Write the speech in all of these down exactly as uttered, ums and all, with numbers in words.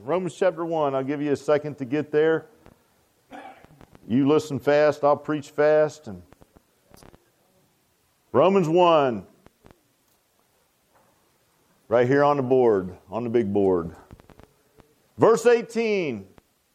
Romans chapter one. I'll give you a second to get there. You listen fast, I'll preach fast. And Romans one. Right here on the board, on the big board. Verse eighteen.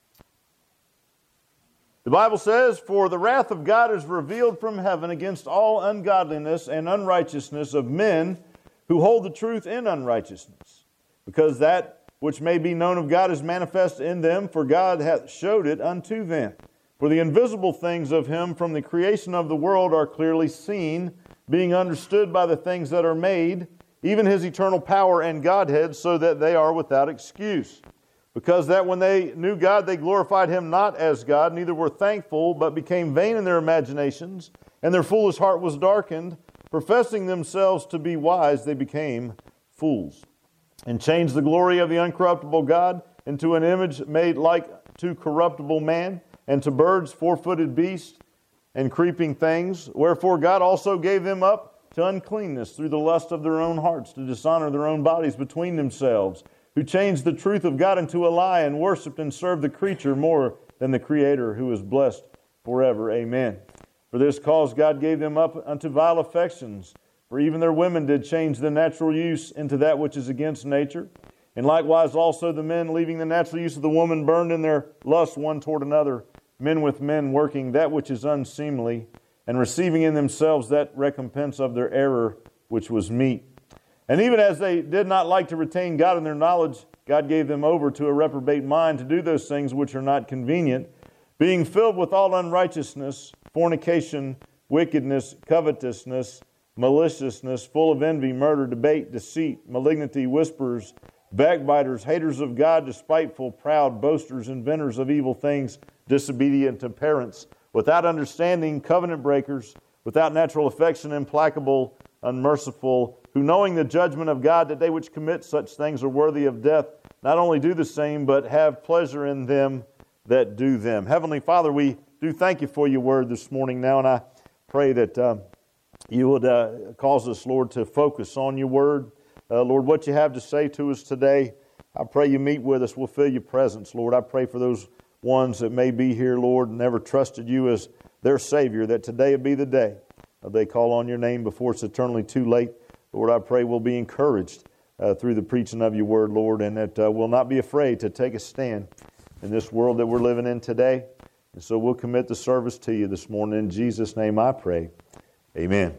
The Bible says, "For the wrath of God is revealed from heaven against all ungodliness and unrighteousness of men who hold the truth in unrighteousness. Because that which may be known of God is manifest in them, for God hath showed it unto them. For the invisible things of Him from the creation of the world are clearly seen, being understood by the things that are made, even His eternal power and Godhead, so that they are without excuse. Because that when they knew God, they glorified Him not as God, neither were thankful, but became vain in their imaginations, and their foolish heart was darkened. Professing themselves to be wise, they became fools, and changed the glory of the uncorruptible God into an image made like to corruptible man, and to birds, four-footed beasts, and creeping things. Wherefore God also gave them up to uncleanness through the lust of their own hearts, to dishonor their own bodies between themselves, who changed the truth of God into a lie, and worshipped and served the creature more than the Creator, who is blessed forever. Amen. For this cause God gave them up unto vile affections, for even their women did change the natural use into that which is against nature. And likewise also the men, leaving the natural use of the woman, burned in their lust one toward another, men with men, working that which is unseemly, and receiving in themselves that recompense of their error which was meet. And even as they did not like to retain God in their knowledge, God gave them over to a reprobate mind to do those things which are not convenient, being filled with all unrighteousness, fornication, wickedness, covetousness, maliciousness, full of envy, murder, debate, deceit, malignity, whisperers, backbiters, haters of God, despiteful, proud, boasters, inventors of evil things, disobedient to parents, without understanding, covenant breakers, without natural affection, implacable, unmerciful, who knowing the judgment of God, that they which commit such things are worthy of death, not only do the same, but have pleasure in them that do them." Heavenly Father, we do thank You for Your word this morning now, and I pray that uh, You would uh, cause us, Lord, to focus on Your word. Uh, Lord, what You have to say to us today, I pray You meet with us. We'll feel Your presence, Lord. I pray for those ones that may be here, Lord, and never trusted You as their Savior, that today would be the day they call on Your name before it's eternally too late. Lord, I pray we'll be encouraged uh, through the preaching of Your word, Lord, and that uh, we'll not be afraid to take a stand in this world that we're living in today. And so we'll commit the service to You this morning. In Jesus' name I pray. Amen.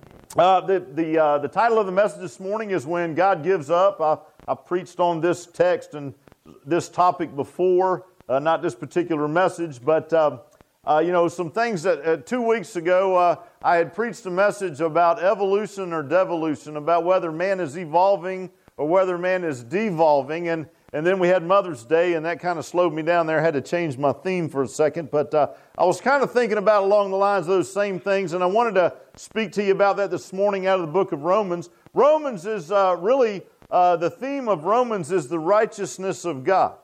Uh, the the, uh, the title of the message this morning is When God Gives Up. I, I preached on this text and this topic before, uh, not this particular message, but uh, uh, you know, some things that uh, two weeks ago uh, I had preached a message about evolution or devolution, about whether man is evolving or whether man is devolving, and and then we had Mother's Day, and that kind of slowed me down there. I had to change my theme for a second, but uh, I was kind of thinking about along the lines of those same things, and I wanted to speak to you about that this morning out of the book of Romans. Romans is uh, really, uh, the theme of Romans is the righteousness of God.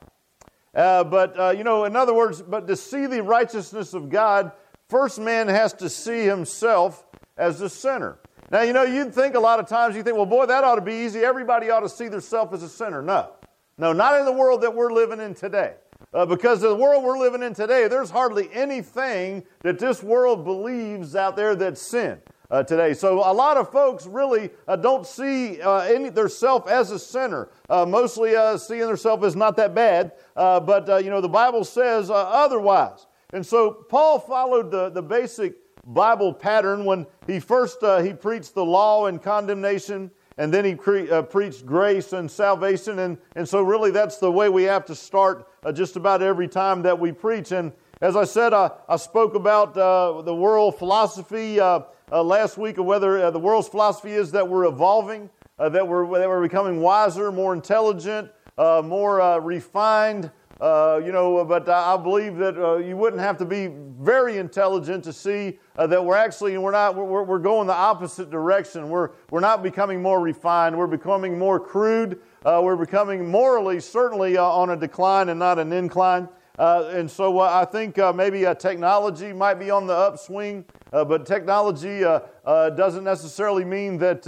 Uh, but, uh, you know, in other words, but to see the righteousness of God, first man has to see himself as a sinner. Now, you know, you'd think a lot of times, you think, well, boy, that ought to be easy. Everybody ought to see themselves as a sinner. No. No, not in the world that we're living in today. Uh, because the world we're living in today, there's hardly anything that this world believes out there that's sin uh, today. So a lot of folks really uh, don't see uh, any, their self as a sinner. Uh, mostly uh, seeing their self as not that bad. Uh, but, uh, you know, the Bible says uh, otherwise. And so Paul followed the, the basic Bible pattern when he first uh, he preached the law and condemnation. And then he cre- uh, preached grace and salvation. And, and so really that's the way we have to start uh, just about every time that we preach. And as I said, I, I spoke about uh, the world philosophy uh, uh, last week, of whether uh, the world's philosophy is that we're evolving, uh, that, we're, that we're becoming wiser, more intelligent, uh, more uh, refined. Uh, you know, but I believe that uh, you wouldn't have to be very intelligent to see uh, that we're actually we're not we're, we're going the opposite direction. We're we're not becoming more refined. We're becoming more crude. Uh, we're becoming morally certainly uh, on a decline and not an incline. Uh, and so uh, I think uh, maybe uh, technology might be on the upswing, uh, but technology uh, uh, doesn't necessarily mean that uh,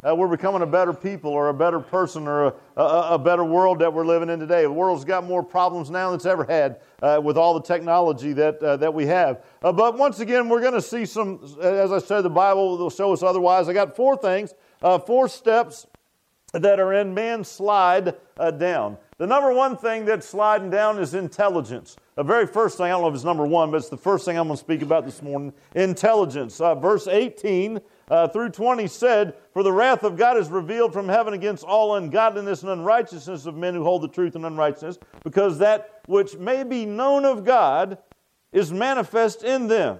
uh, we're becoming a better people or a better person or a, a, a better world that we're living in today. The world's got more problems now than it's ever had uh, with all the technology that uh, that we have. Uh, but once again, we're going to see some, as I said, the Bible will show us otherwise. I got four things, uh, four steps that are in man's slide uh, down. The number one thing that's sliding down is intelligence. The very first thing, I don't know if it's number one, but it's the first thing I'm going to speak about this morning. Intelligence. Uh, verse eighteen uh, through twenty said, "For the wrath of God is revealed from heaven against all ungodliness and unrighteousness of men who hold the truth in unrighteousness, because that which may be known of God is manifest in them."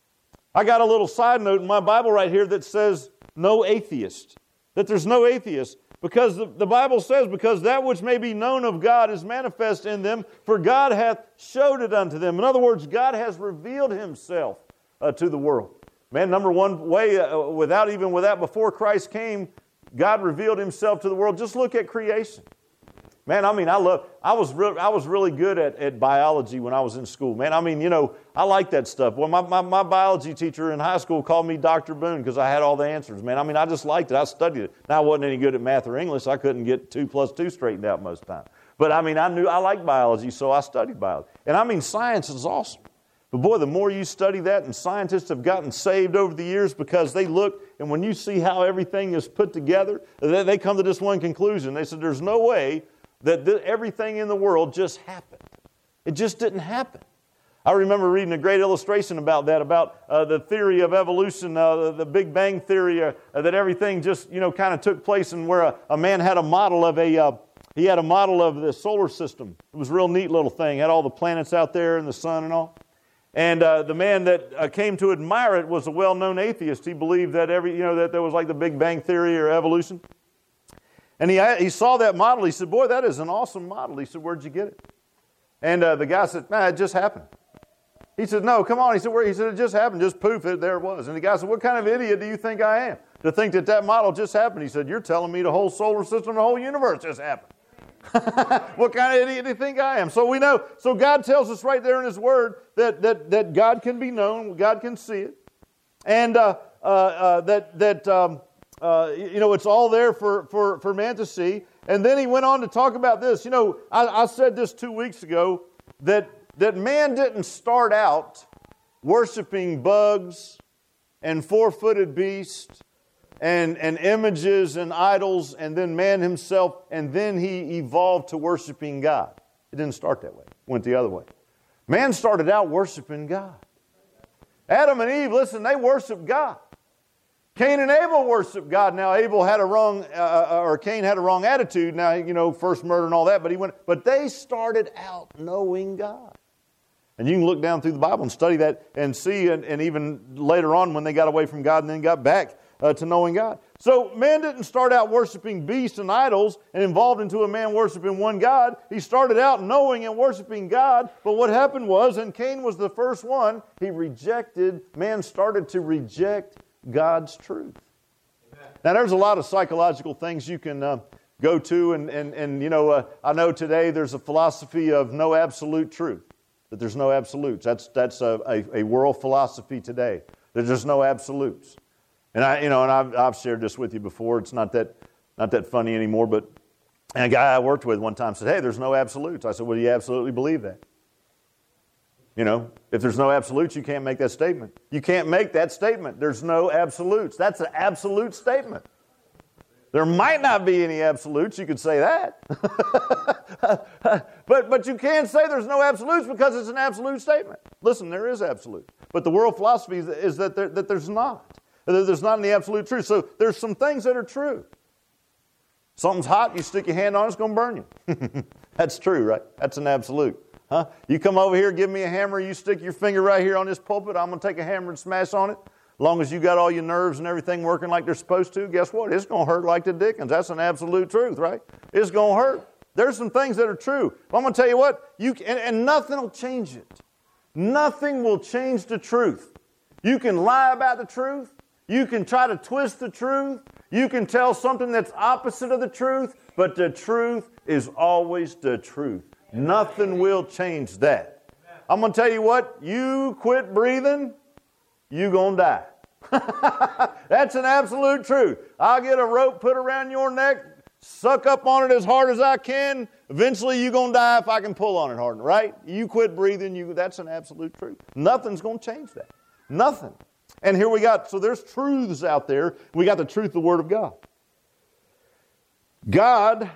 I got a little side note in my Bible right here that says no atheist. That there's no atheist. Because the, the Bible says, because that which may be known of God is manifest in them, for God hath showed it unto them. In other words, God has revealed Himself uh, to the world. Man, number one way, uh, without even without before Christ came, God revealed Himself to the world. Just look at creation. Man, I mean, I love, I was real, I was really good at, at biology when I was in school. Man, I mean, you know, I like that stuff. Well, my, my, my biology teacher in high school called me Doctor Boone because I had all the answers. Man, I mean, I just liked it. I studied it. Now, I wasn't any good at math or English. I couldn't get two plus two straightened out most of the time. But, I mean, I knew I liked biology, so I studied biology. And, I mean, science is awesome. But, boy, the more you study that, and scientists have gotten saved over the years because they look, and when you see how everything is put together, they, they come to this one conclusion. They said, there's no way that th- everything in the world just happened. It just didn't happen. I remember reading a great illustration about that, about uh, the theory of evolution, uh, the, the Big Bang theory, uh, that everything just, you know, kind of took place, and where a, a man had a model of a, uh, he had a model of the solar system. It was a real neat little thing. Had all the planets out there and the sun and all. And uh, the man that uh, came to admire it was a well-known atheist. He believed that every, you know, that there was like the Big Bang theory or evolution. And he he saw that model. He said, "Boy, that is an awesome model." He said, "Where'd you get it?" And uh, the guy said, "Nah, it just happened." He said, "No, come on." He said, Where? He said, "It just happened. Just poof, it there it was." And the guy said, "What kind of idiot do you think I am to think that that model just happened?" He said, "You're telling me the whole solar system, the whole universe just happened." What kind of idiot do you think I am? So we know. So God tells us right there in His Word that that that God can be known, God can see it, and uh, uh, uh, that that. Um, Uh, you know, it's all there for, for, for man to see. And then he went on to talk about this. You know, I, I said this two weeks ago, that, that man didn't start out worshiping bugs and four-footed beasts and, and images and idols, and then man himself, and then he evolved to worshiping God. It didn't start that way. It went the other way. Man started out worshiping God. Adam and Eve, listen, they worshiped God. Cain and Abel worshiped God. Now Abel had a wrong, uh, or Cain had a wrong attitude. Now, you know, first murder and all that. But he went. But they started out knowing God. And you can look down through the Bible and study that and see, and, and even later on when they got away from God and then got back uh, to knowing God. So man didn't start out worshiping beasts and idols and evolved into a man worshiping one God. He started out knowing and worshiping God. But what happened was, and Cain was the first one, he rejected. Man started to reject God's truth. Amen. Now, there's a lot of psychological things you can uh, go to, and, and, and you know, uh, I know today there's a philosophy of no absolute truth, that there's no absolutes. That's that's a, a, a world philosophy today, that there's no absolutes. And I, you know, and I've, I've shared this with you before. It's not that not that funny anymore, but and a guy I worked with one time said, "Hey, there's no absolutes." I said, "Well, do you absolutely believe that?" You know, if there's no absolutes, you can't make that statement. You can't make that statement. There's no absolutes. That's an absolute statement. There might not be any absolutes. You could say that. but but you can't say there's no absolutes because it's an absolute statement. Listen, there is absolute. But the world philosophy is, is that, there, that there's not. That there's not any absolute truth. So there's some things that are true. Something's hot, you stick your hand on it, it's going to burn you. That's true, right? That's an absolute. Huh? You come over here, give me a hammer, you stick your finger right here on this pulpit, I'm going to take a hammer and smash on it. As long as you got all your nerves and everything working like they're supposed to, guess what? It's going to hurt like the dickens. That's an absolute truth, right? It's going to hurt. There's some things that are true. But I'm going to tell you what, you can, and, and nothing will change it. Nothing will change the truth. You can lie about the truth. You can try to twist the truth. You can tell something that's opposite of the truth, but the truth is always the truth. Nothing will change that. I'm going to tell you what, you quit breathing, you're going to die. That's an absolute truth. I'll get a rope put around your neck, suck up on it as hard as I can. Eventually you're going to die if I can pull on it hard, right? You quit breathing, you, that's an absolute truth. Nothing's going to change that. Nothing. And here we got, so there's truths out there. We got the truth of the Word of God. God,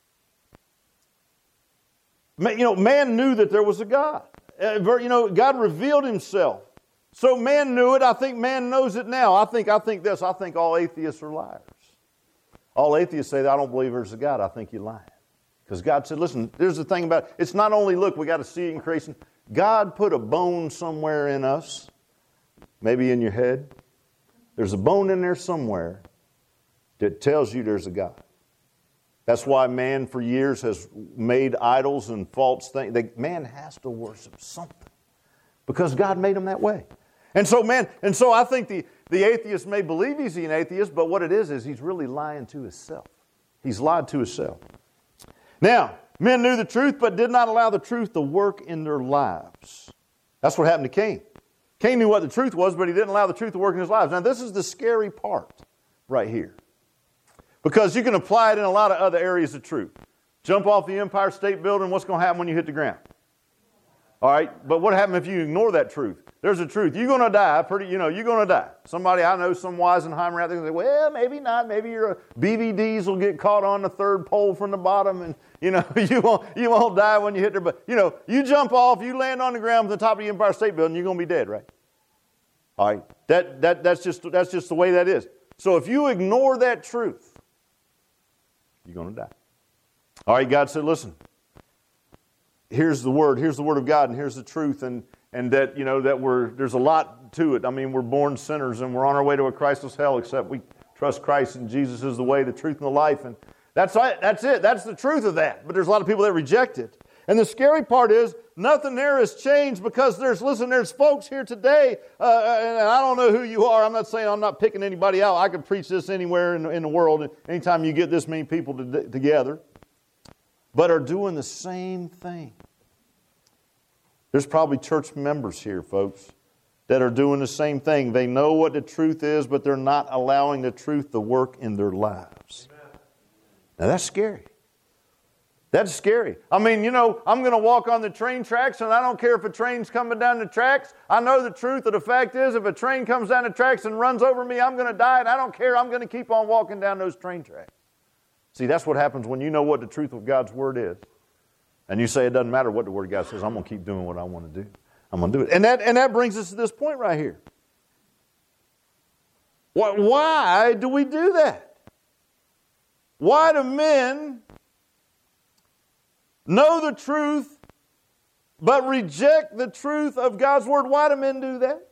you know, man knew that there was a God. You know, God revealed Himself. So man knew it. I think man knows it now. I think I think this. I think all atheists are liars. All atheists say that I don't believe there's a God. I think you're lying. Because God said, listen, there's the thing about it. It's not only, look, we got to see it in creation. God put a bone somewhere in us, maybe in your head. There's a bone in there somewhere that tells you there's a God. That's why man for years has made idols and false things. They, man has to worship something because God made him that way. And so, man, and so I think the, the atheist may believe he's an atheist, but what it is is he's really lying to himself. He's lied to himself. Now, men knew the truth, but did not allow the truth to work in their lives. That's what happened to Cain. Cain knew what the truth was, but he didn't allow the truth to work in his lives. Now, this is the scary part right here. Because you can apply it in a lot of other areas of truth. Jump off the Empire State Building, what's going to happen when you hit the ground? All right, but what happens if you ignore that truth? There's a truth. You're going to die. Pretty, you know, you're going to die. Somebody I know, some Weisenheimer out there, say, well, maybe not. Maybe your B V Ds will get caught on the third pole from the bottom, and you know you won't you won't die when you hit there. But you know, you jump off, you land on the ground at the top of the Empire State Building, you're going to be dead, right? All right, that that that's just that's just the way that is. So if you ignore that truth, you're going to die. All right, God said, listen. Here's the word, here's the word of God, and here's the truth, and and that, you know, that we're, there's a lot to it. I mean, we're born sinners, and we're on our way to a Christless hell, except we trust Christ, and Jesus is the way, the truth, and the life, and that's it, that's it, that's the truth of that, but there's a lot of people that reject it. And the scary part is, nothing there has changed, because there's, listen, there's folks here today, uh, and I don't know who you are, I'm not saying I'm not picking anybody out, I could preach this anywhere in, in the world, anytime you get this many people to, together, but are doing the same thing. There's probably church members here, folks, that are doing the same thing. They know what the truth is, but they're not allowing the truth to work in their lives. Amen. Now, that's scary. That's scary. I mean, you know, I'm going to walk on the train tracks, and I don't care if a train's coming down the tracks. I know the truth of the fact is, if a train comes down the tracks and runs over me, I'm going to die, and I don't care. I'm going to keep on walking down those train tracks. See, that's what happens when you know what the truth of God's Word is. And you say it doesn't matter what the Word of God says. I'm going to keep doing what I want to do. I'm going to do it. And that, and that brings us to this point right here. Why do we do that? Why do men know the truth but reject the truth of God's Word? Why do men do that?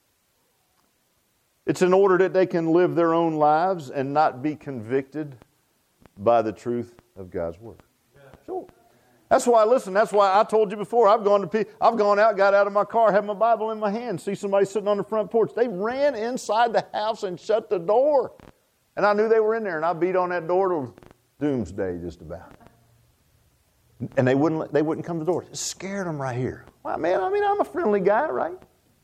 It's in order that they can live their own lives and not be convicted by the truth of God's Word. Sure. That's why, listen, that's why I told you before, I've gone to, I've gone out, got out of my car, had my Bible in my hand, see somebody sitting on the front porch. They ran inside the house and shut the door. And I knew they were in there, and I beat on that door till doomsday just about. And they wouldn't, they wouldn't come to the door. It scared them right here. Well, man, I mean, I'm a friendly guy, right?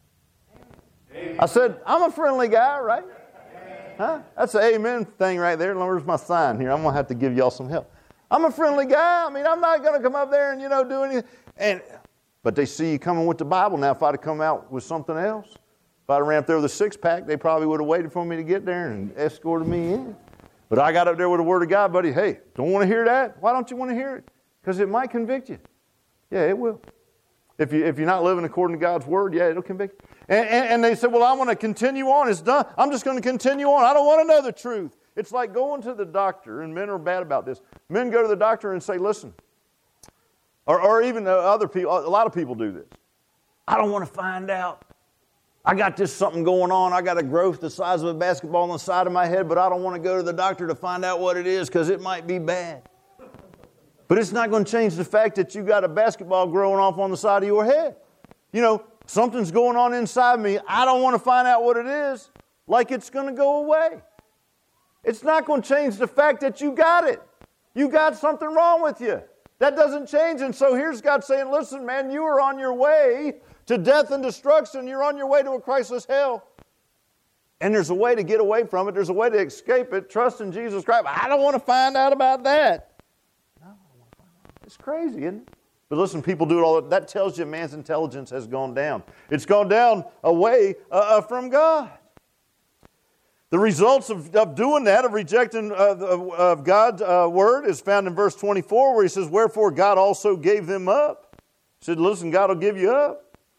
I said, I'm a friendly guy, right? Huh? That's an amen thing right there. Where's my sign here? I'm going to have to give y'all some help. I'm a friendly guy. I mean, I'm not going to come up there and, you know, do anything. And, but they see you coming with the Bible. Now, if I'd have come out with something else, if I'd have ran up there with a six-pack, they probably would have waited for me to get there and escorted me in. But I got up there with the Word of God, buddy. Hey, don't want to hear that? Why don't you want to hear it? Because it might convict you. Yeah, it will. If, you, if you're not living according to God's Word, yeah, it'll convict you. And, and, and they said, well, I want to continue on. It's done. I'm just going to continue on. I don't want to know the truth. It's like going to the doctor, and men are bad about this. Men go to the doctor and say, listen, or, or even other people, a lot of people do this. I don't want to find out. I got this something going on. I got a growth the size of a basketball on the side of my head, but I don't want to go to the doctor to find out what it is because it might be bad. But it's not going to change the fact that you got a basketball growing off on the side of your head. You know, something's going on inside me. I don't want to find out what it is, like it's going to go away. It's not going to change the fact that you got it. You got something wrong with you. That doesn't change. And so here's God saying, listen, man, you are on your way to death and destruction. You're on your way to a Christless hell. And there's a way to get away from it. There's a way to escape it. Trust in Jesus Christ. I don't want to find out about that. No, I don't want to find out. It's crazy, isn't it? But listen, people do it all. That tells you man's intelligence has gone down. It's gone down away uh, from God. The results of, of doing that, of rejecting uh, of, of God's uh, word, is found in verse twenty-four, where he says, wherefore God also gave them up. He said, listen, God will give you up.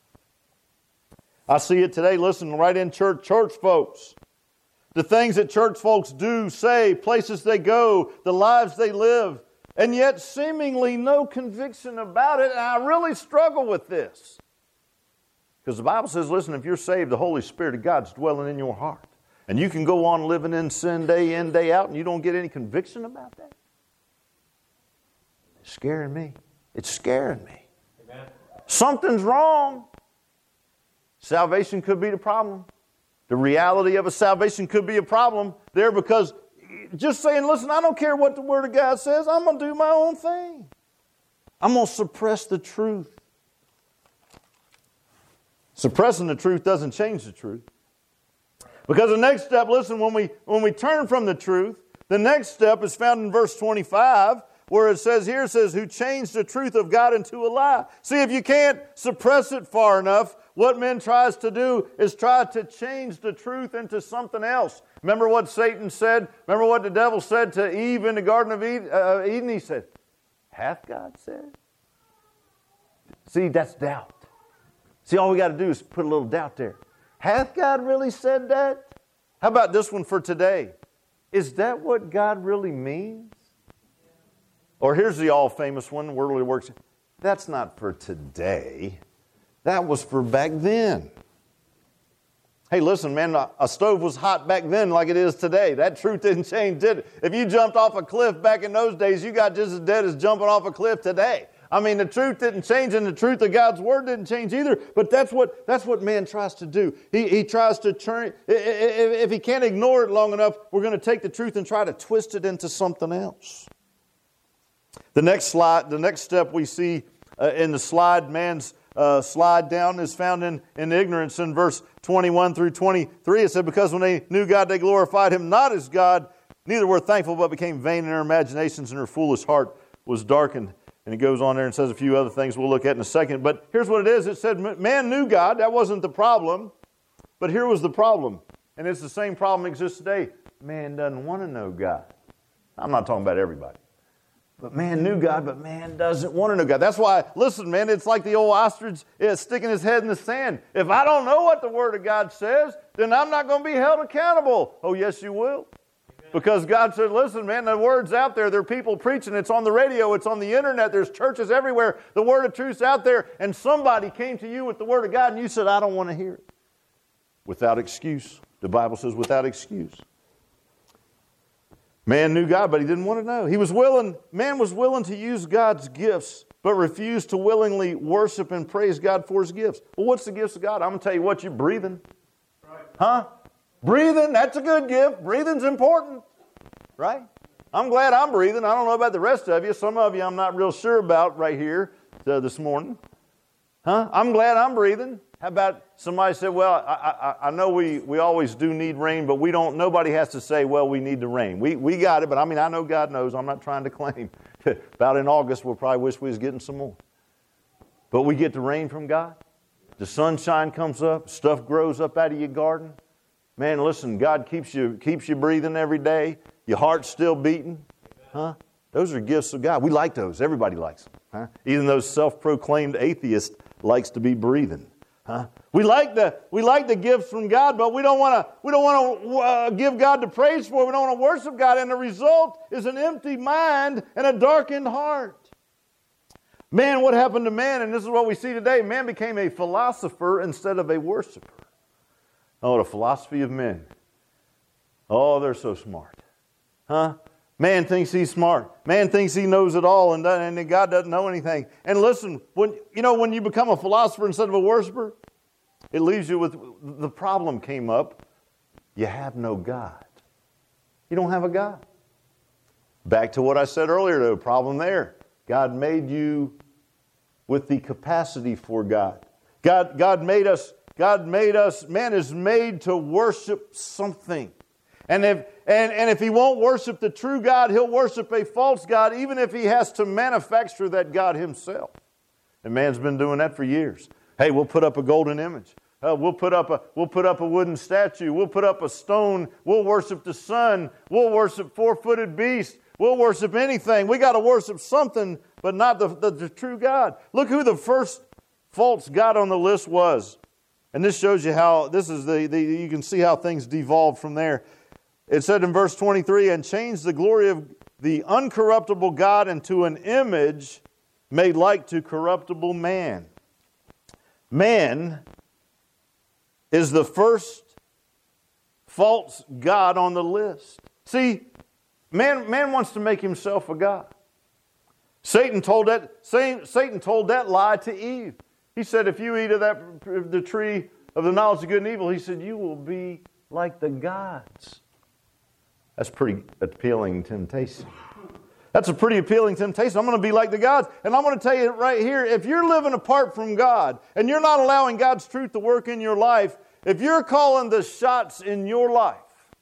I see it today, listen, right in church, church folks. The things that church folks do, say, places they go, the lives they live, and yet seemingly no conviction about it. And I really struggle with this. Because the Bible says, listen, if you're saved, the Holy Spirit of God's dwelling in your heart. And you can go on living in sin day in, day out, and you don't get any conviction about that. It's scaring me. It's scaring me. Amen. Something's wrong. Salvation could be the problem. The reality of a salvation could be a problem there, because just saying, listen, I don't care what the Word of God says. I'm going to do my own thing. I'm going to suppress the truth. Suppressing the truth doesn't change the truth. Because the next step, listen, when we when we turn from the truth, the next step is found in verse twenty-five, where it says here, it says, who changed the truth of God into a lie. See, if you can't suppress it far enough, what man tries to do is try to change the truth into something else. Remember what Satan said? Remember what the devil said to Eve in the Garden of Eden? He said, hath God said? See, that's doubt. See, all we got to do is put a little doubt there. Hath God really said that? How about this one for today? Is that what God really means? Or here's the all-famous one, Worldly Works. That's not for today. That was for back then. Hey, listen, man, a stove was hot back then like it is today. That truth didn't change, did it? If you jumped off a cliff back in those days, you got just as dead as jumping off a cliff today. I mean, the truth didn't change, and the truth of God's Word didn't change either. But that's what that's what man tries to do. He, he tries to turn, if, if he can't ignore it long enough, we're going to take the truth and try to twist it into something else. The next slide, the next step we see uh, in the slide, man's uh, slide down, is found in, in ignorance in verse twenty-one through twenty-three. It said, because when they knew God, they glorified Him not as God, neither were thankful, but became vain in their imaginations, and their foolish heart was darkened. And it goes on there and says a few other things we'll look at in a second. But here's what it is. It said man knew God. That wasn't the problem. But here was the problem. And it's the same problem that exists today. Man doesn't want to know God. I'm not talking about everybody. But man knew God, but man doesn't want to know God. That's why, listen, man, it's like the old ostrich is sticking his head in the sand. If I don't know what the Word of God says, then I'm not going to be held accountable. Oh, yes, you will. Because God said, listen, man, the Word's out there. There are people preaching. It's on the radio. It's on the internet. There's churches everywhere. The Word of truth's out there. And somebody came to you with the Word of God, and you said, I don't want to hear it. Without excuse. The Bible says without excuse. Man knew God, but he didn't want to know. He was willing, man was willing to use God's gifts, but refused to willingly worship and praise God for His gifts. Well, what's the gifts of God? I'm going to tell you what, you're breathing. Huh? Breathing, that's a good gift. Breathing's important, right? I'm glad I'm breathing. I don't know about the rest of you. Some of you I'm not real sure about right here uh, this morning. Huh? I'm glad I'm breathing. How about somebody said, well, I, I, I know we, we always do need rain, but we don't, nobody has to say, well, we need the rain. We, we got it, but I mean, I know God knows. I'm not trying to claim. About in August, we'll probably wish we was getting some more. But we get the rain from God. The sunshine comes up. Stuff grows up out of your garden. Man, listen, God keeps you keeps you breathing every day. Your heart's still beating. Huh? Those are gifts of God. We like those. Everybody likes them. Huh? Even those self-proclaimed atheists likes to be breathing. Huh? We like the we like the gifts from God, but we don't want to we don't want to uh, give God the praise for it. We don't want to worship God, and the result is an empty mind and a darkened heart. Man, what happened to man? And this is what we see today. Man became a philosopher instead of a worshiper. Oh, the philosophy of men. Oh, they're so smart. Huh? Man thinks he's smart. Man thinks he knows it all, and, and God doesn't know anything. And listen, when you know when you become a philosopher instead of a worshiper, it leaves you with, the problem came up. You have no God. You don't have a God. Back to what I said earlier, the problem there. God made you with the capacity for God. God, God made us God made us, man is made to worship something. And if, and, and if he won't worship the true God, he'll worship a false God, even if he has to manufacture that God himself. And man's been doing that for years. Hey, we'll put up a golden image. Uh, we'll put up a we'll put up a wooden statue. We'll put up a stone. We'll worship the sun. We'll worship four-footed beasts. We'll worship anything. We got to worship something, but not the, the, the true God. Look who the first false god on the list was. And this shows you how, this is the, the you can see how things devolved from there. It said in verse twenty-three, and changed the glory of the uncorruptible God into an image made like to corruptible man. Man is the first false god on the list. See, man, man wants to make himself a god. Satan told that, Satan told that lie to Eve. He said, if you eat of that the tree of the knowledge of good and evil, he said, you will be like the gods. That's pretty appealing temptation. That's a pretty appealing temptation. I'm going to be like the gods. And I'm going to tell you right here, if you're living apart from God and you're not allowing God's truth to work in your life, if you're calling the shots in your life,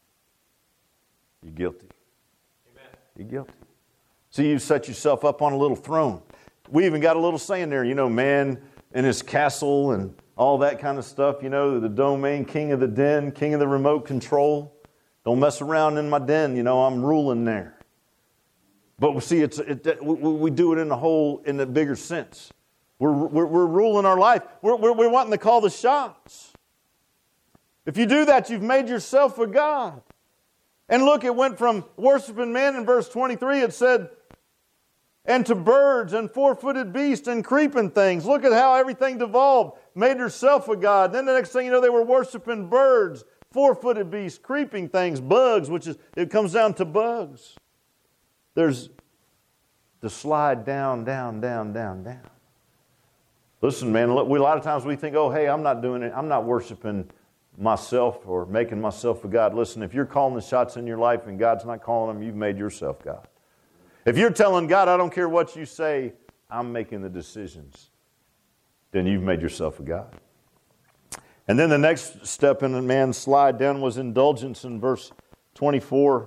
you're guilty. Amen. You're guilty. See, you've set yourself up on a little throne. We even got a little saying there, you know, man in his castle and all that kind of stuff, you know, the domain, king of the den, king of the remote control. Don't mess around in my den, you know, I'm ruling there. But we see, it's it, we, we do it in the whole, in the bigger sense. We're, we're, we're ruling our life. We're, we're, we're wanting to call the shots. If you do that, you've made yourself a god. And look, it went from worshiping men in verse twenty-three, it said, and to birds and four-footed beasts and creeping things. Look at how everything devolved. Made herself a god. Then the next thing you know, they were worshiping birds, four-footed beasts, creeping things, bugs, which is, it comes down to bugs. There's the slide down, down, down, down, down. Listen, man, we, a lot of times we think, oh, hey, I'm not doing it. I'm not worshiping myself or making myself a god. Listen, if you're calling the shots in your life and God's not calling them, you've made yourself God. If you're telling God, I don't care what you say, I'm making the decisions, then you've made yourself a god. And then the next step in the man's slide down was indulgence in verse twenty-four.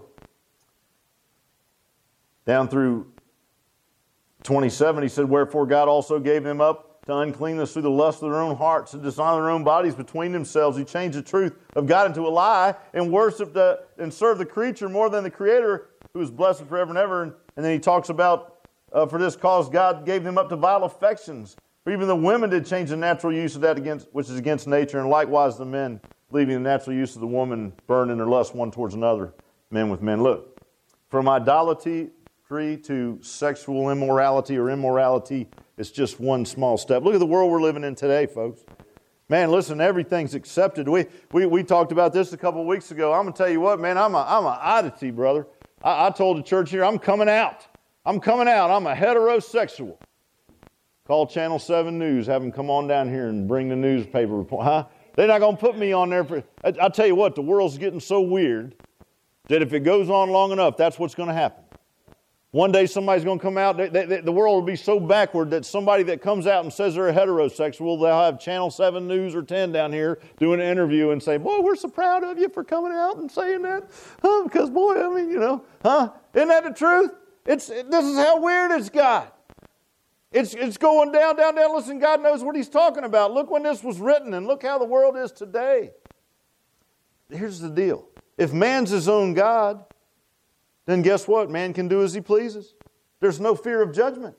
Down through twenty-seven, he said, wherefore God also gave them up to uncleanness through the lust of their own hearts, to dishonor their own bodies between themselves, who changed the truth of God into a lie, and worshiped the, and served the creature more than the Creator, who is blessed forever and ever. And, and then he talks about, uh, for this cause God gave them up to vile affections. For even the women did change the natural use of that, against, which is against nature, and likewise the men, leaving the natural use of the woman, burned in their lust one towards another, men with men. Look, from idolatry to sexual immorality or immorality, it's just one small step. Look at the world we're living in today, folks. Man, listen, everything's accepted. We we, we talked about this a couple of weeks ago. I'm going to tell you what, man, I'm a, I'm an oddity, brother. I, I told the church here, I'm coming out. I'm coming out. I'm a heterosexual. Call Channel seven News. Have them come on down here and bring the newspaper report. Huh? They're not going to put me on there. For. I, I'll tell you what, the world's getting so weird that if it goes on long enough, that's what's going to happen. One day somebody's going to come out, they, they, the world will be so backward that somebody that comes out and says they're a heterosexual, they'll have Channel seven News or ten down here doing an interview and say, boy, we're so proud of you for coming out and saying that. Huh? Because, boy, I mean, you know, huh? Isn't that the truth? It's it, This is how weird it's got. It's, it's going down, down, down. Listen, God knows what He's talking about. Look when this was written and look how the world is today. Here's the deal. If man's his own God, then guess what? Man can do as he pleases. There's no fear of judgment.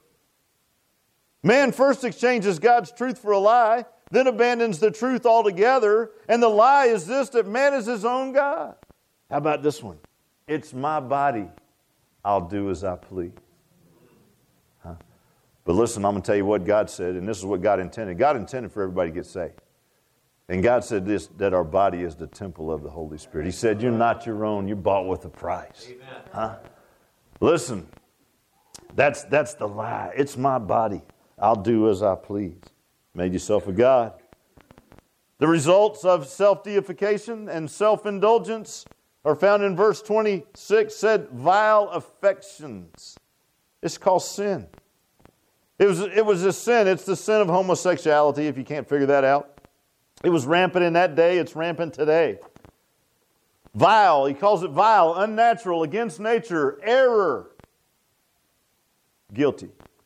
Man first exchanges God's truth for a lie, then abandons the truth altogether, and the lie is this, that man is his own God. How about this one? It's my body. I'll do as I please. Huh? But listen, I'm going to tell you what God said, and this is what God intended. God intended for everybody to get saved. And God said this, that our body is the temple of the Holy Spirit. He said, you're not your own. You're bought with a price. Amen. Huh? Listen, that's, that's the lie. It's my body. I'll do as I please. Made yourself a God. The results of self-deification and self-indulgence are found in verse twenty-six, said vile affections. It's called sin. It was, it was a sin. It's the sin of homosexuality, if you can't figure that out. It was rampant in that day. It's rampant today. Vile. He calls it vile, unnatural, against nature, error. Guilty.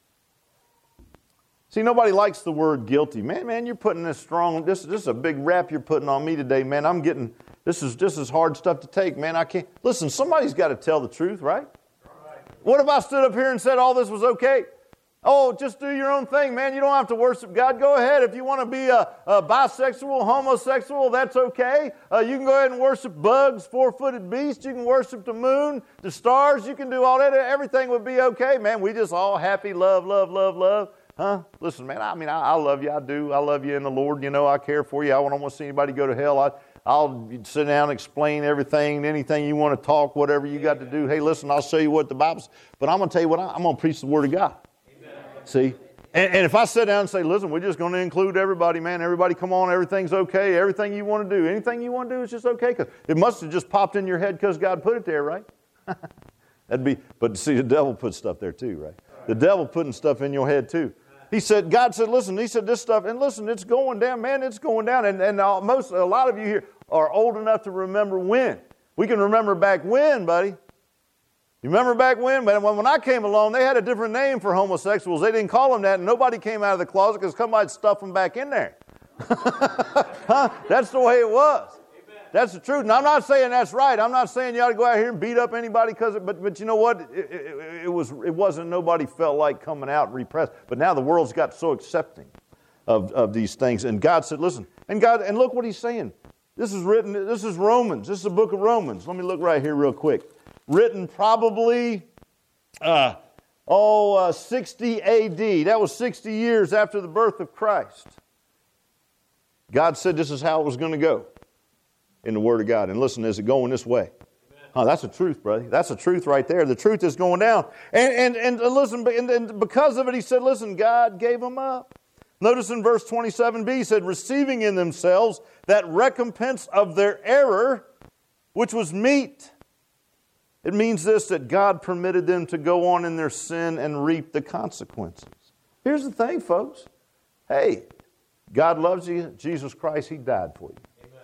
See, nobody likes the word guilty. Man, man, you're putting this strong, this, this is a big rap you're putting on me today, man. I'm getting, this is this is hard stuff to take, man. I can't, listen, somebody's got to tell the truth, right? right? What if I stood up here and said all this was okay? Oh, just do your own thing, man. You don't have to worship God. Go ahead. If you want to be a, a bisexual, homosexual, that's okay. Uh, you can go ahead and worship bugs, four-footed beasts. You can worship the moon, the stars. You can do all that. Everything would be okay, man. We just all happy, love, love, love, love. Huh? Listen, man, I mean, I, I love you. I do. I love you in the Lord. You know, I care for you. I don't want to see anybody go to hell. I, I'll sit down and explain everything, anything you want to talk, whatever you got to do. Hey, listen, I'll show you what the Bible says. But I'm going to tell you what, I, I'm going to preach the Word of God. Amen. See? And, and if I sit down and say, listen, we're just going to include everybody, man. Everybody come on. Everything's okay. Everything you want to do. Anything you want to do is just okay. Cause it must have just popped in your head because God put it there, right? That'd be, but see, the devil put stuff there too, right? The devil putting stuff in your head too. He said, God said, listen, he said this stuff, and listen, it's going down, man, it's going down. And, and most, a lot of you here are old enough to remember when. We can remember back when, buddy. You remember back when? But when I came along, they had a different name for homosexuals. They didn't call them that, and nobody came out of the closet because somebody stuffed them back in there. Huh? That's the way it was. That's the truth. And I'm not saying that's right. I'm not saying you ought to go out here and beat up anybody because it, but but you know what? It, it, it was it wasn't nobody felt like coming out and repressed. But now the world's got so accepting of, of these things. And God said, listen, and God, and look what he's saying. This is written, this is Romans. This is the book of Romans. Let me look right here real quick. Written probably uh, oh uh, sixty A D. That was sixty years after the birth of Christ. God said this is how it was going to go. In the Word of God. And listen, is it going this way? Oh, that's the truth, brother. That's the truth right there. The truth is going down. And and, and listen, and, and because of it, he said, listen, God gave them up. Notice in verse twenty-seven b, he said, receiving in themselves that recompense of their error, which was meet. It means this, that God permitted them to go on in their sin and reap the consequences. Here's the thing, folks. Hey, God loves you. Jesus Christ, he died for you.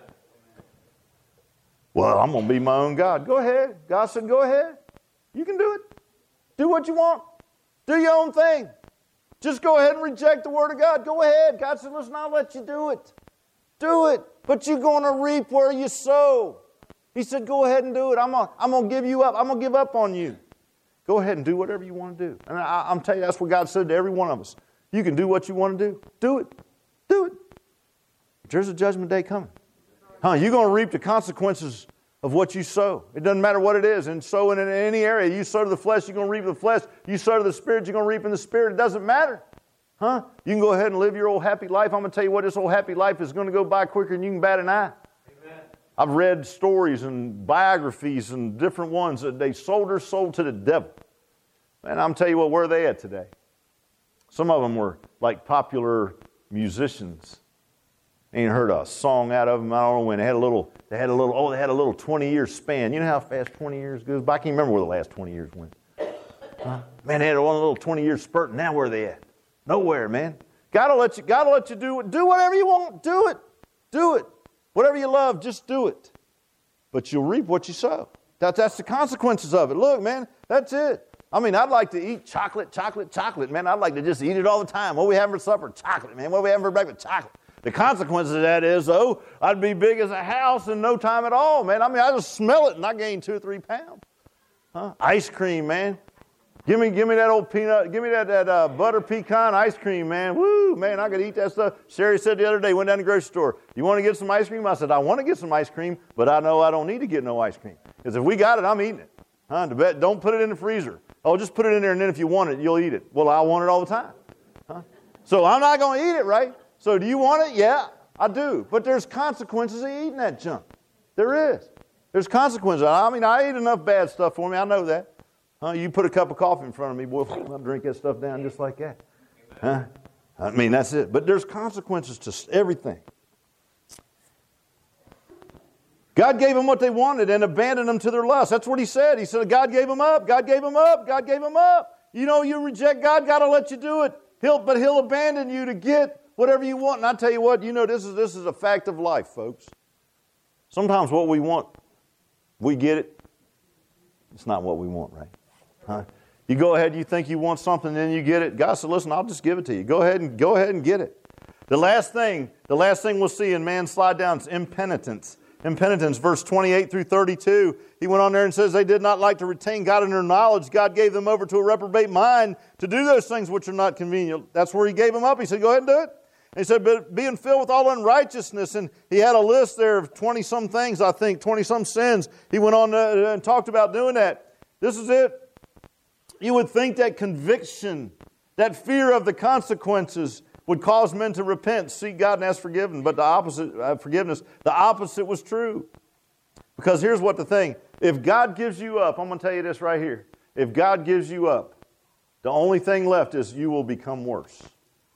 Well, I'm going to be my own God. Go ahead. God said, go ahead. You can do it. Do what you want. Do your own thing. Just go ahead and reject the Word of God. Go ahead. God said, listen, I'll let you do it. Do it. But you're going to reap where you sow. He said, go ahead and do it. I'm going I'm to give you up. I'm going to give up on you. Go ahead and do whatever you want to do. And I, I'm telling you, that's what God said to every one of us. You can do what you want to do. Do it. Do it. There's a judgment day coming. Huh, you're going to reap the consequences of what you sow. It doesn't matter what it is. And sowing in any area, you sow to the flesh, you're going to reap the flesh. You sow to the Spirit, you're going to reap in the Spirit. It doesn't matter. Huh? You can go ahead and live your old happy life. I'm going to tell you what, this old happy life is going to go by quicker than you can bat an eye. Amen. I've read stories and biographies and different ones that they sold their soul to the devil. And I'm telling you what, where are they at today? Some of them were like popular musicians. Ain't heard a song out of them. I don't know when. They had a little, they had a little, oh, they had a little twenty-year span. You know how fast twenty years goes by? I can't remember where the last twenty years went. Huh? Man, they had one little twenty-year spurt, and now where are they at? Nowhere, man. God will let you, God will let you do it. Do whatever you want. Do it. Do it. Whatever you love, just do it. But you'll reap what you sow. That, that's the consequences of it. Look, man, that's it. I mean, I'd like to eat chocolate, chocolate, chocolate. Man, I'd like to just eat it all the time. What are we having for supper? Chocolate, man. What are we having for breakfast? Chocolate. The consequences of that is, though, I'd be big as a house in no time at all, man. I mean, I just smell it and I gain two or three pounds. Huh? Ice cream, man. Give me, give me that old peanut, give me that, that uh, butter pecan ice cream, man. Woo, man, I could eat that stuff. Sherry said the other day, went down to the grocery store, you want to get some ice cream? I said, I want to get some ice cream, but I know I don't need to get no ice cream. Because if we got it, I'm eating it. Huh? Don't put it in the freezer. Oh, just put it in there, and then if you want it, you'll eat it. Well, I want it all the time. Huh? So I'm not going to eat it, right? So do you want it? Yeah, I do. But there's consequences of eating that junk. There is. There's consequences. I mean, I eat enough bad stuff for me. I know that. Huh? You put a cup of coffee in front of me, boy, I'll drink that stuff down just like that. Huh? I mean, that's it. But there's consequences to everything. God gave them what they wanted and abandoned them to their lust. That's what he said. He said, God gave them up. God gave them up. God gave them up. You know, you reject God, God will let you do it. He'll, but he'll abandon you to get whatever you want. And I tell you what, you know, this is this is a fact of life, folks. Sometimes what we want, we get it. It's not what we want, right? Huh? You go ahead, you think you want something, then you get it. God said, listen, I'll just give it to you. Go ahead and go ahead and get it. The last thing, the last thing we'll see in man's slide down is impenitence. Impenitence, verse twenty-eight through thirty-two. He went on there and says, they did not like to retain God in their knowledge. God gave them over to a reprobate mind to do those things which are not convenient. That's where he gave them up. He said, go ahead and do it. And he said, but being filled with all unrighteousness. And he had a list there of twenty-some things, I think, twenty-some sins. He went on and talked about doing that. This is it. You would think that conviction, that fear of the consequences would cause men to repent, seek God and ask forgiveness. But the opposite, uh, forgiveness, the opposite was true. Because here's what the thing, if God gives you up, I'm going to tell you this right here. If God gives you up, the only thing left is you will become worse.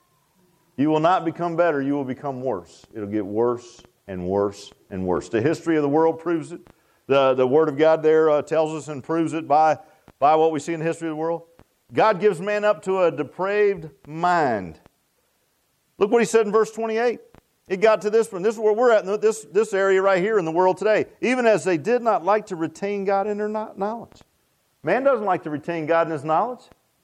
You will not become better, you will become worse. It'll get worse and worse and worse. The history of the world proves it. The, the Word of God there uh, tells us and proves it by, by what we see in the history of the world. God gives man up to a depraved mind. Look what he said in verse twenty-eight. It got to this one. This is where we're at, in this, this area right here in the world today. Even as they did not like to retain God in their knowledge. Man doesn't like to retain God in his knowledge.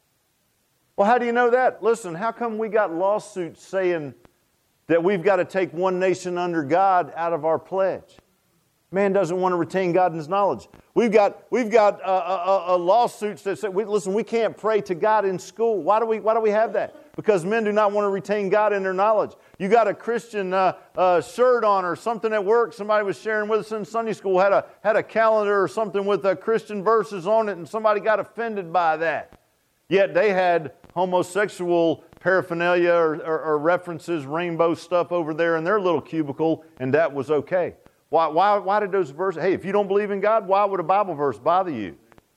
Well, how do you know that? Listen, how come we got lawsuits saying that we've got to take one nation under God out of our pledge? Man doesn't want to retain God in his knowledge. We've got we've got uh, uh, uh, lawsuits that say, we, listen, we can't pray to God in school. Why do we why do we have that? Because men do not want to retain God in their knowledge. You got a Christian uh, uh, shirt on or something at work. Somebody was sharing with us in Sunday school, had a had a calendar or something with uh, Christian verses on it, and somebody got offended by that. Yet they had homosexual paraphernalia or, or, or references, rainbow stuff over there in their little cubicle, and that was okay. Why, why, why did those verses, hey, if you don't believe in God, why would a Bible verse bother you?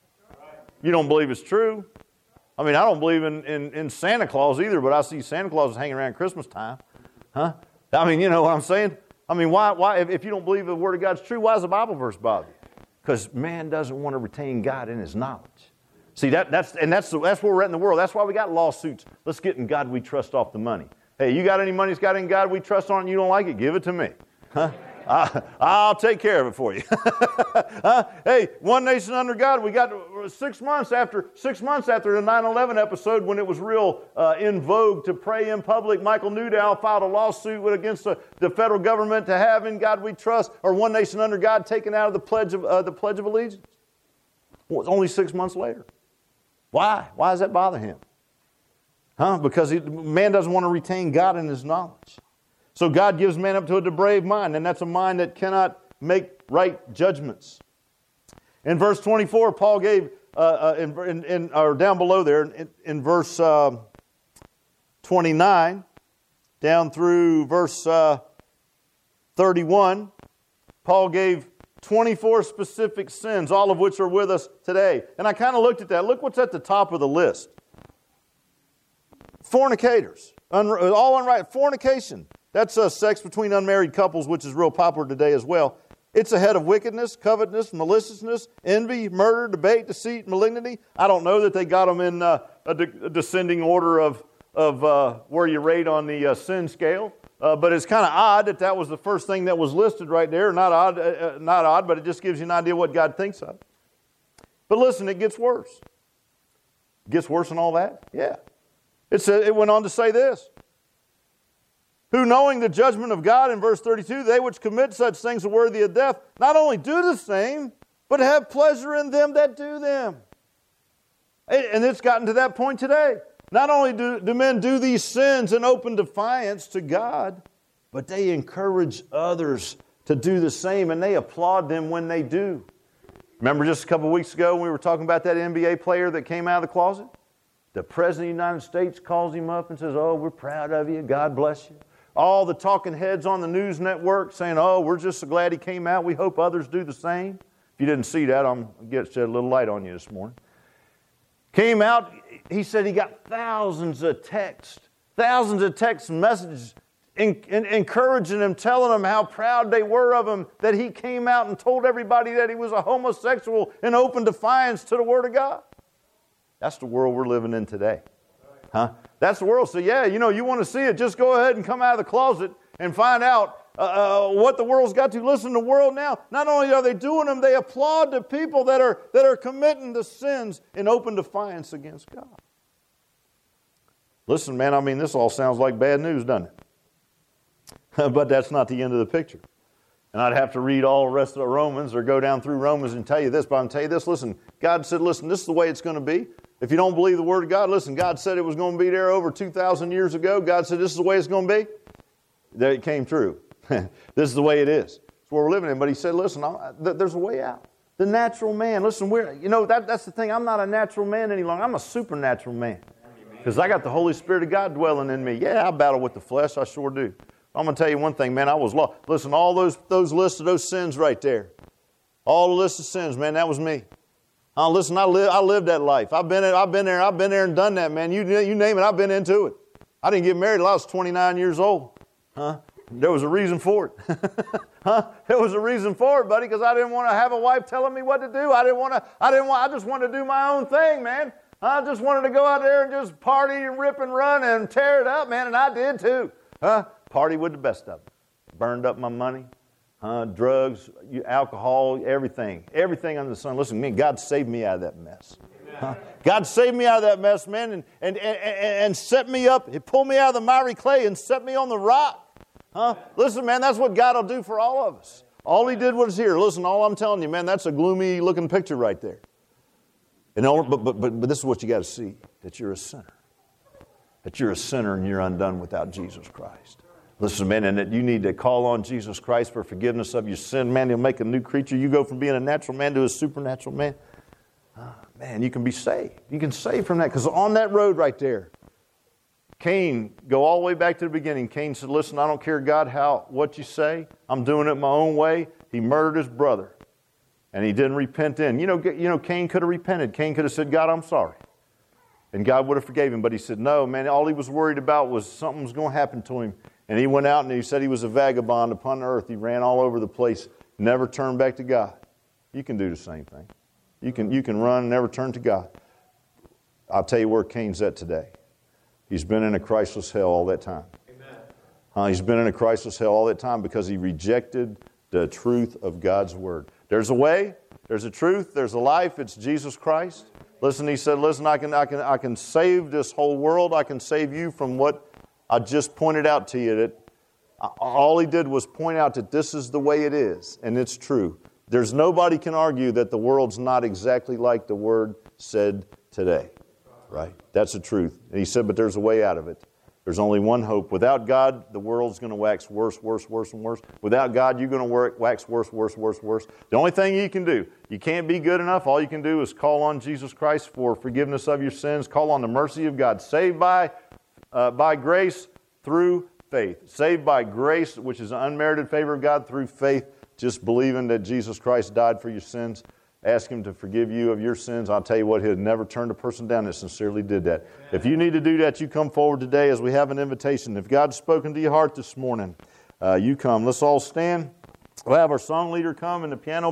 You don't believe it's true. I mean, I don't believe in, in, in Santa Claus either, but I see Santa Claus hanging around Christmas time. Huh? I mean, you know what I'm saying? I mean, why, why if, if you don't believe the Word of God's true, why does a Bible verse bother you? Because man doesn't want to retain God in his knowledge. See, that, that's and that's, that's where we're at in the world. That's why we got lawsuits. Let's get in God we trust off the money. Hey, you got any money that's got in God we trust on and you don't like it, give it to me. Huh? I, I'll take care of it for you. huh? Hey, one nation under God. We got six months after six months after the nine eleven episode, when it was real uh, in vogue to pray in public. Michael Newdow filed a lawsuit against the, the federal government to have "In God We Trust" or "One Nation Under God" taken out of the pledge of uh, the Pledge of Allegiance. Well, it's only six months later. Why? Why does that bother him? Huh? Because he, man doesn't want to retain God in his knowledge. So God gives man up to a depraved mind, and that's a mind that cannot make right judgments. In verse twenty-four, Paul gave, uh, uh, in, in, in, or down below there, in, in verse uh, twenty-nine, down through verse uh, thirty-one, Paul gave twenty-four specific sins, all of which are with us today. And I kind of looked at that. Look what's at the top of the list. Fornicators, unri- all unright, fornication. That's uh, sex between unmarried couples, which is real popular today as well. It's a head of wickedness, covetousness, maliciousness, envy, murder, debate, deceit, malignity. I don't know that they got them in uh, a, de- a descending order of, of uh, where you rate on the uh, sin scale. Uh, but it's kind of odd that that was the first thing that was listed right there. Not odd, uh, not odd, but it just gives you an idea what God thinks of. But listen, it gets worse. It gets worse than all that? Yeah. It said, it went on to say this. Who, knowing the judgment of God, in verse thirty-two, they which commit such things are worthy of death, not only do the same, but have pleasure in them that do them. And it's gotten to that point today. Not only do, do men do these sins in open defiance to God, but they encourage others to do the same, and they applaud them when they do. Remember just a couple of weeks ago when we were talking about that N B A player that came out of the closet? The President of the United States calls him up and says, oh, we're proud of you. God bless you. All the talking heads on the news network saying, oh, we're just so glad he came out. We hope others do the same. If you didn't see that, I'm going to shed a little light on you this morning. Came out, he said he got thousands of texts, thousands of text messages in, in, encouraging him, telling them how proud they were of him, that he came out and told everybody that he was a homosexual in open defiance to the Word of God. That's the world we're living in today. Huh? That's the world. So yeah, you know, you want to see it, just go ahead and come out of the closet and find out uh, uh, what the world's got to. Listen, the world now, not only are they doing them, they applaud the people that are, that are committing the sins in open defiance against God. Listen, man, I mean, this all sounds like bad news, doesn't it? But that's not the end of the picture. And I'd have to read all the rest of the Romans or go down through Romans and tell you this, but I'm tell you this, listen, God said, listen, this is the way it's going to be. If you don't believe the Word of God, listen, God said it was going to be there over two thousand years ago. God said this is the way it's going to be. There it came true. This is the way it is. It's what we're living in. But he said, listen, I, th- there's a way out. The natural man. Listen, we're, you know, that, that's the thing. I'm not a natural man any longer. I'm a supernatural man. Because I got the Holy Spirit of God dwelling in me. Yeah, I battle with the flesh. I sure do. I'm going to tell you one thing, man. I was lost. Listen, all those those lists of those sins right there. All the list of sins, man, that was me. Uh, listen, I, li- I lived that life. I've been, I've been there. I've been there and done that, man. You, you name it, I've been into it. I didn't get married until I was twenty-nine years old. Huh? There was a reason for it. huh? There was a reason for it, buddy, because I didn't want to have a wife telling me what to do. I didn't want to. I didn't want. I just wanted to do my own thing, man. I just wanted to go out there and just party and rip and run and tear it up, man, and I did too. Huh? Party with the best of them. Burned up my money, huh? Drugs, alcohol, everything. Everything under the sun. Listen, man, God saved me out of that mess. Huh? God saved me out of that mess, man, and, and, and, and set me up. He pulled me out of the miry clay and set me on the rock. Huh? Listen, man, that's what God will do for all of us. All He did was here. Listen, all I'm telling you, man, that's a gloomy looking picture right there. And all, but, but, but, but this is what you got to see, that you're a sinner. That you're a sinner and you're undone without Jesus Christ. Listen, man, and that you need to call on Jesus Christ for forgiveness of your sin. Man, He'll make a new creature. You go from being a natural man to a supernatural man. Oh, man, you can be saved. You can save from that. Because on that road right there, Cain, go all the way back to the beginning. Cain said, listen, I don't care, God, how what you say. I'm doing it my own way. He murdered his brother. And he didn't repent then. You know, you know, Cain could have repented. Cain could have said, God, I'm sorry. And God would have forgave him. But he said, no, man, all he was worried about was something was going to happen to him. And he went out and he said he was a vagabond upon earth. He ran all over the place, never turned back to God. You can do the same thing. You can, you can run and never turn to God. I'll tell you where Cain's at today. He's been in a Christless hell all that time. Amen. Uh, he's been in a Christless hell all that time because he rejected the truth of God's Word. There's a way, there's a truth, there's a life. It's Jesus Christ. Listen, he said, listen, I can, I can, I can save this whole world. I can save you from what I just pointed out to you. That all he did was point out that this is the way it is, and it's true. There's nobody can argue that the world's not exactly like the Word said today. Right? That's the truth. And he said, but there's a way out of it. There's only one hope. Without God, the world's going to wax worse, worse, worse, and worse. Without God, you're going to wax worse, worse, worse, worse. The only thing you can do, you can't be good enough. All you can do is call on Jesus Christ for forgiveness of your sins. Call on the mercy of God. Saved by, uh, by grace through faith. Saved by grace, which is an unmerited favor of God, through faith. Just believing that Jesus Christ died for your sins. Ask Him to forgive you of your sins. I'll tell you what, He'll never turn a person down that sincerely did that. Amen. If you need to do that, you come forward today as we have an invitation. If God's spoken to your heart this morning, uh, you come. Let's all stand. We'll have our song leader come and the piano